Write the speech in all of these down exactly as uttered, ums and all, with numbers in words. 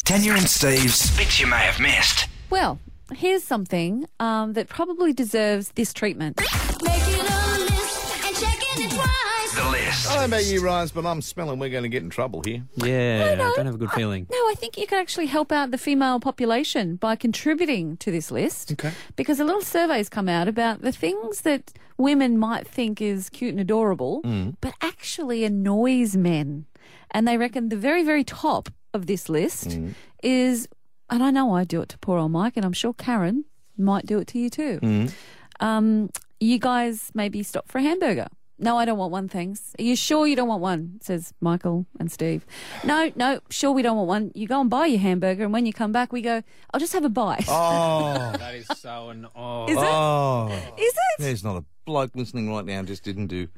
Tanya and Steve's Bits You May Have Missed. Well, here's something um, that probably deserves this treatment. Making a list and checking it twice. The List. I don't know about you, Ryans, but I'm smelling we're going to get in trouble here. Yeah, I don't have a good feeling. No, I think you can actually help out the female population by contributing to this list. Okay. Because a little survey's come out about the things that women might think is cute and adorable, but actually annoys men. And they reckon the very, very top of this list is, and I know I do it to poor old Mike, and I'm sure Karen might do it to you too. Um, you guys maybe stop for a hamburger. No, I don't want one, thanks. Are you sure you don't want one? Says Michael and Steve. No, no, sure we don't want one. You go and buy your hamburger, and when you come back, we go, I'll just have a bite. Oh. That is so an oh. Is it? Oh. Is it? There's not a bloke listening right now just didn't do.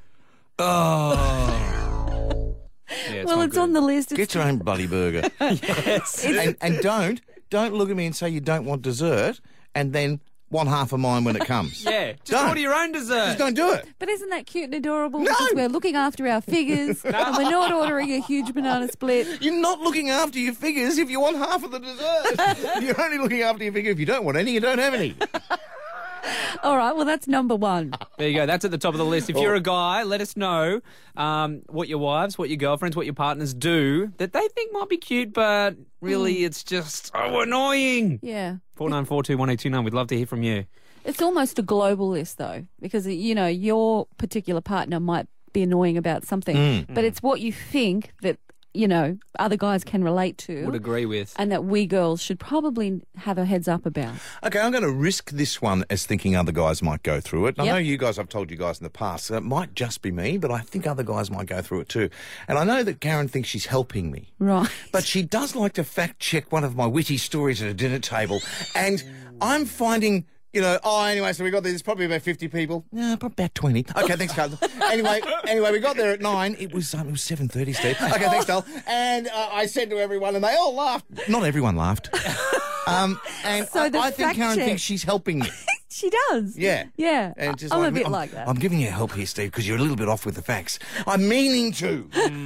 Oh. Yeah, Well, not it's good. on the list. It's Get your own bloody burger. Yes. and, and don't, don't look at me and say you don't want dessert and then want half of mine when it comes. Yeah, just Don't. order your own dessert. Just don't do it. But isn't that cute and adorable? Because we're looking after our figures and we're not ordering a huge banana split. You're not looking after your figures if you want half of the dessert. You're only looking after your figure if you don't want any, you don't have any. All right, well, that's number one. There you go. That's at the top of the list. If you're a guy, let us know um, what your wives, what your girlfriends, what your partners do that they think might be cute, but really it's just so annoying. Yeah. four nine four two one eight two nine. We'd love to hear from you. It's almost a global list, though, because, you know, your particular partner might be annoying about something, but it's what you think that, you know, other guys can relate to. Would agree with. And that we girls should probably have a heads up about. Okay, I'm going to risk this one as thinking other guys might go through it. I Yep. know you guys, I've told you guys in the past, so it might just be me, but I think other guys might go through it too. And I know that Karen thinks she's helping me. Right. But she does like to fact check one of my witty stories at a dinner table. And I'm finding, you know, oh, anyway, so we got there, there's probably about fifty people. Yeah, probably about twenty. Okay, thanks, Carl. anyway, anyway, we got there at nine. It was um, it was seven thirty, Steve. Okay, thanks, Carl. And uh, I said to everyone, and they all laughed. Not everyone laughed. Um, and So I, the I think fact Karen check- thinks she's helping me. She does. Yeah. Yeah. And just I'm like a me, bit I'm, like that. I'm giving you help here, Steve, because you're a little bit off with the facts. I'm meaning to.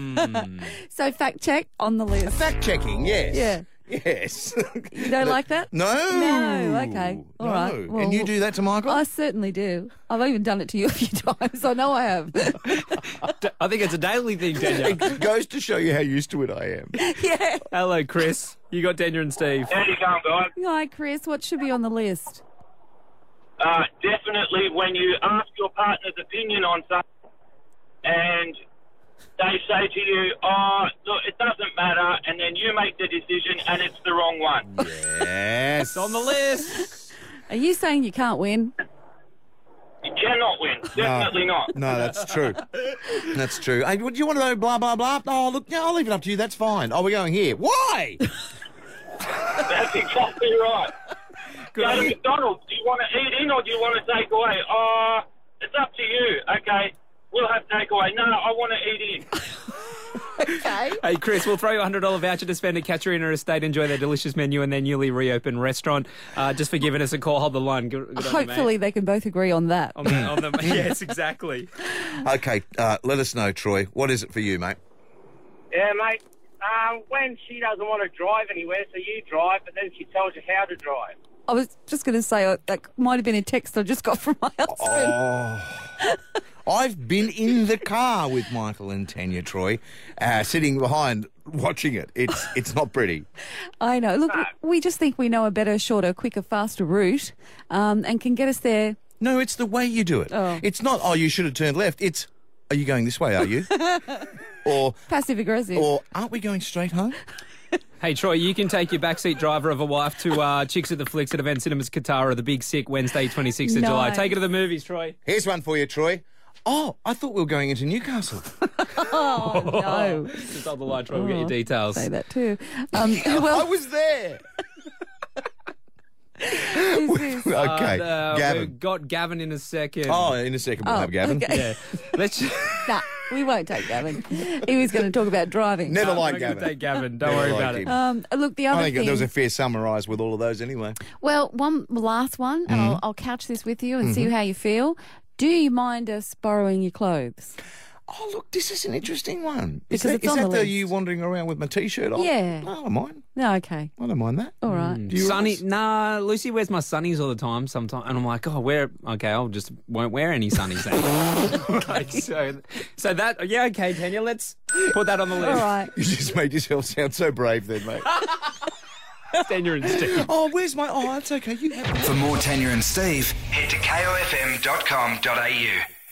So fact check on the list. Fact checking, yes. Yeah. Yes. You don't like that? No. No, okay. All no. right. Well, and you do that to Michael? I certainly do. I've even done it to you a few times. I know I have. I think it's a daily thing, Daniel. It goes to show you how used to it I am. Yeah. Hello, Chris. You got Daniel and Steve. How you going, guys? Hi, Chris. What should be on the list? Uh, definitely when you ask your partner's opinion on something and they say to you, oh, look, it doesn't matter, and then you make the decision and it's the wrong one. Yes. It's on the list. Are you saying you can't win? You cannot win. Definitely not. No, that's true. That's true. Hey, do you want to know blah, blah, blah? Oh, look, yeah, I'll leave it up to you. That's fine. Oh, we're going here. Why? That's exactly right. Go to McDonald's. Do you want to eat in or do you want to take away? Oh, it's up to you. Okay, we'll have takeaway. No, I want to eat in. Okay. Hey, Chris, we'll throw you a one hundred dollars voucher to spend at Katarina Estate. Enjoy their delicious menu and their newly reopened restaurant. Uh, just for giving us a call. Hold the line. Good, good on you, Hopefully mate. they can both agree on that. On the, on the, yes, exactly. Okay, uh, let us know, Troy. What is it for you, mate? Yeah, mate. Um, when she doesn't want to drive anywhere, so you drive, but then she tells you how to drive. I was just going to say uh, that might have been a text I just got from my husband. Oh. I've been in the car with Michael and Tanya, Troy, uh, sitting behind watching it. It's it's not pretty. I know. Look, we just think we know a better, shorter, quicker, faster route um, and can get us there. No, it's the way you do it. Oh. It's not, oh, you should have turned left. It's, are you going this way, are you? or, Passive aggressive. or aren't we going straight home? Hey, Troy, you can take your backseat driver of a wife to uh, Chicks at the Flicks at Event Cinemas Katara, the Big Sick, Wednesday, twenty-sixth of July. Nice. Take it to the movies, Troy. Here's one for you, Troy. Oh, I thought we were going into Newcastle. Oh, no. Just hold the line, Troy. We'll get your details. Say that too. Um, I well, was there. who's this? Okay, Uh, Gavin. We've got Gavin in a second. Oh, in a second we'll Oh, have Gavin. okay. Yeah. Let's just... Nah, we won't take Gavin. He was going to talk about driving. Never We're liked gonna Gavin. take Gavin. Don't Never worry liked about it. him. Um, look, the other I think thing. there was a fair summarise with all of those anyway. Well, one last one, and I'll, I'll couch this with you and see how you feel. Do you mind us borrowing your clothes? Oh, look, this is an interesting one. Is Because that, it's is on that the the list. you wandering around with my T-shirt on? Yeah. No, I don't mind. No, okay. I don't mind that. All right. Do you, Sunny, Ross? nah. Lucy wears my sunnies all the time. Sometimes, and I'm like, oh, wear. Okay, I'll just won't wear any sunnies then. Like, so, so that yeah, okay, Tanya. Let's put that on the list. All right. You just made yourself sound so brave then, mate. Tanya and Steve. Oh, where's my... Oh, that's okay. You have... For more Tanya and Steve, head to K O F M dot com dot A U.